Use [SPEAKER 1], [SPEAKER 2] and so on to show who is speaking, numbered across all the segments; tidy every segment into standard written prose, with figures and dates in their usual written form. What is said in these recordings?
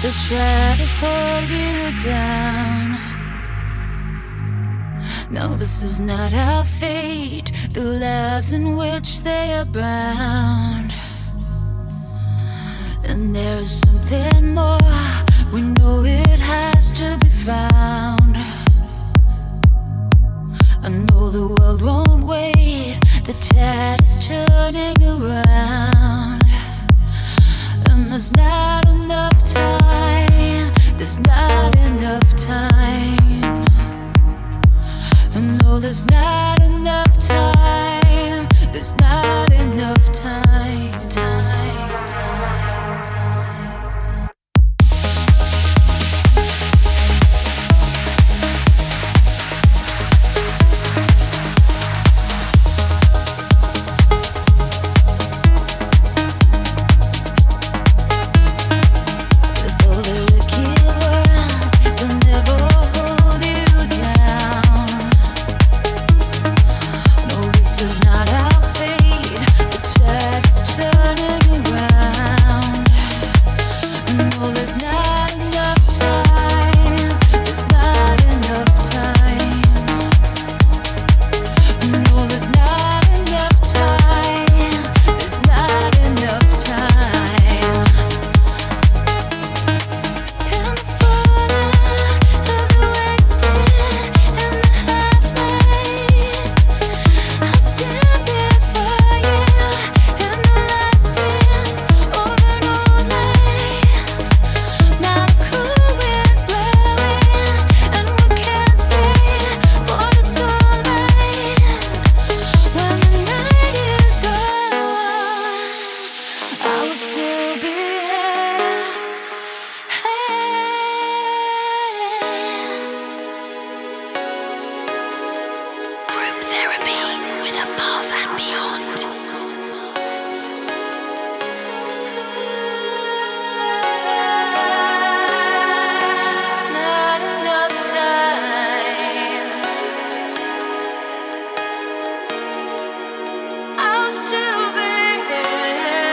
[SPEAKER 1] They try to hold you down. No, this is not our fate. The lives in which they are bound. And there's something more. We know it has to be found. I know the world won't wait. The tide is turning around. And there's not enough time. There's not enough time. I know there's not enough time. There's not enough time. Time, time, time. With all the wicked words, they'll never hold you down. No, this is not our fate. The tide is turning around. No, there's not enough time. There's not enough time. No, there's not enough time. There's not enough time. In the fallout of the wasted and the half-light, I'll stand before you in the last dance over an old life. Now the cool wind's blowing and we can't stay, but it's alright. When the night is gone, I will still be here. Group therapy with Above and Beyond. It's not enough time. I'll still be here.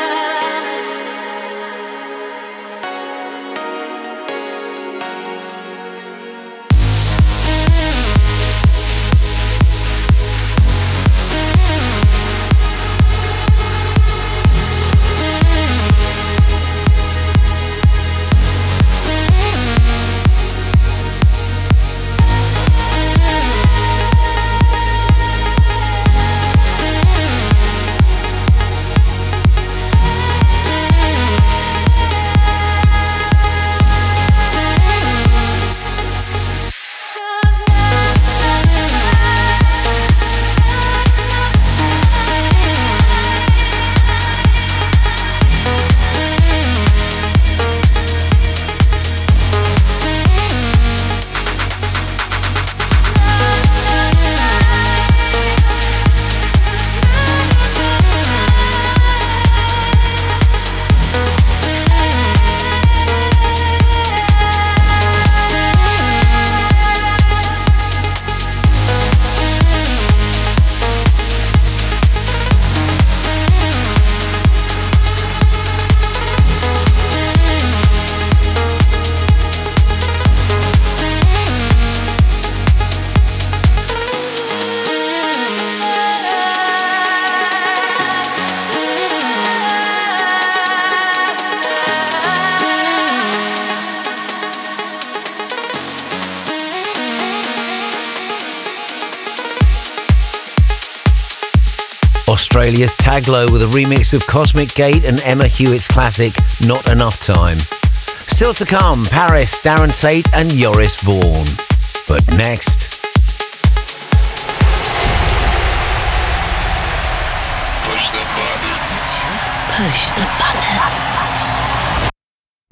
[SPEAKER 2] Australia's Taglo with a remix of Cosmic Gate and Emma Hewitt's classic Not Enough Time. Still to come, Paris, Darren Sate and Joris Vaughan. But next...
[SPEAKER 3] Push the button.